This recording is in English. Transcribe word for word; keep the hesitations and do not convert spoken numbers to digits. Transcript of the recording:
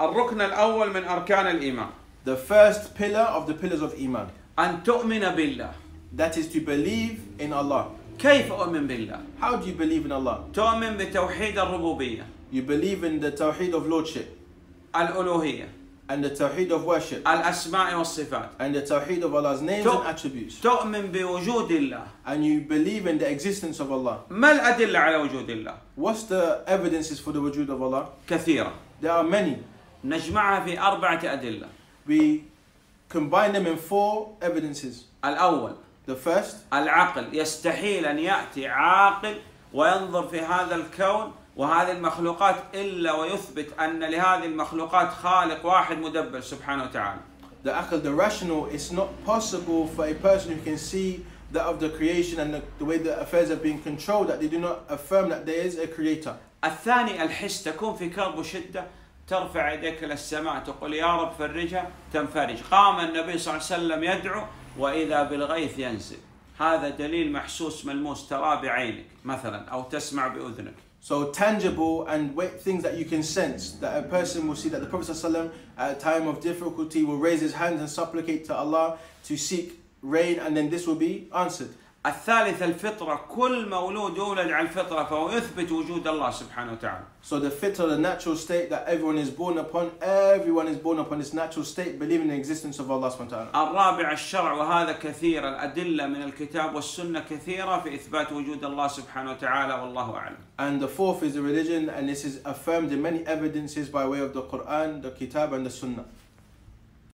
الركن الأول من أركان الإيمان. The first pillar of the pillars of Iman. أن تؤمن بالله. That is to believe in Allah. كيف أؤمن بالله؟ How do you believe in Allah? تؤمن بتوحيد الربوبية. You believe in the Tawheed of Lordship. الألوهية. And the Tawheed of Worship. الأسماء والصفات. And the Tawheed of Allah's names and attributes. تؤمن بوجود الله. And you believe in the existence of Allah. ما الأدلة على وجود الله؟ What's the evidences for the wujud of Allah? كثيرة. There are many. نجمعها في أربعة أدلة. We combine them in four evidences. الأول. The first. العقل. يستحيل أن يأتي عاقل وينظر في هذا الكون وهذه المخلوقات إلا ويثبت أن لهذه المخلوقات خالق واحد مدبر سبحانه وتعالى. The aql, the rational, it's not possible for a person who can see that of the creation and the, the way the affairs are being controlled that they do not affirm that there is a creator. الثاني الحس. تكون في كرب وشدة ترفع يديك للسماء تقول يا رب فرجها تنفرج. قام النبي صلى الله عليه وسلم يدعو وإذا بالغيث ينزل. هذا دليل محسوس ملموس تراه بعينك مثلا أو تسمع بأذنك. So tangible and things that you can sense, that a person will see that the Prophet ﷺ at a time of difficulty will raise his hands and supplicate to Allah to seek rain, and then this will be answered. الثالث الفطرة. كل مولود يولد على الفطرة فهو يثبت وجود الله سبحانه وتعالى. So the fitra, the natural state that everyone is born upon, everyone is born upon this natural state, believing in the existence of Allah subhanahu wa ta'ala. الرابع الشرع وهذا كثير. الأدلة من الكتاب والسنة كثيرة في إثبات وجود الله سبحانه وتعالى والله أعلم. And the fourth is the religion, and this is affirmed in many evidences by way of the Quran, the Kitab and the Sunnah.